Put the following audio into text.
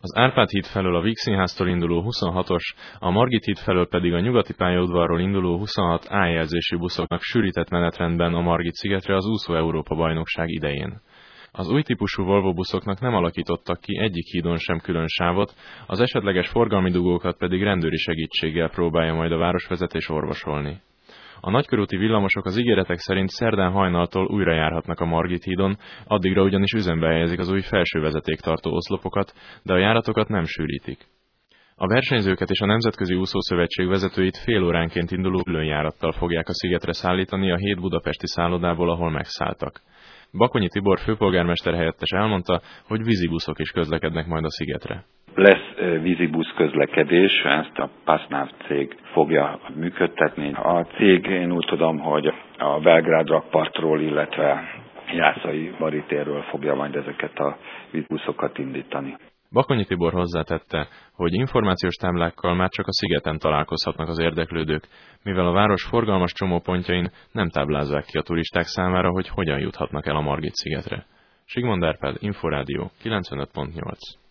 Az Árpád híd felől a Víg Színháztól induló 26-os, a Margit híd felől pedig a Nyugati pályaudvarról induló 26 A-jelzésű buszoknak sűrített menetrendben a Margit-szigetre az úszó Európa-bajnokság idején. Az új típusú Volvo buszoknak nem alakítottak ki egyik hídon sem külön sávot, az esetleges forgalmi dugókat pedig rendőri segítséggel próbálja majd a városvezetés orvosolni. A nagykörúti villamosok az ígéretek szerint szerdán hajnaltól újra járhatnak a Margit hídon, addigra ugyanis üzembe helyezik az új felső vezetéktartó oszlopokat, de a járatokat nem sűrítik. A versenyzőket és a Nemzetközi Úszószövetség vezetőit fél óránként induló különjárattal fogják a szigetre szállítani a 7 budapesti szállodából, ahol megszálltak. Bakonyi Tibor főpolgármester helyettes elmondta, hogy vízibuszok is közlekednek majd a szigetre. Lesz vízibusz közlekedés, ezt a Passnav cég fogja működtetni. A cég, én úgy tudom, hogy a Belgrád rakpartról, illetve Jászai Baritérről fogja majd ezeket a vízibuszokat indítani. Bakonyi Tibor hozzátette, hogy információs táblákkal már csak a szigeten találkozhatnak az érdeklődők, mivel a város forgalmas csomópontjain nem táblázzák ki a turisták számára, hogy hogyan juthatnak el a Margit-szigetre. Sigmond Árpád, Inforádió 95.8.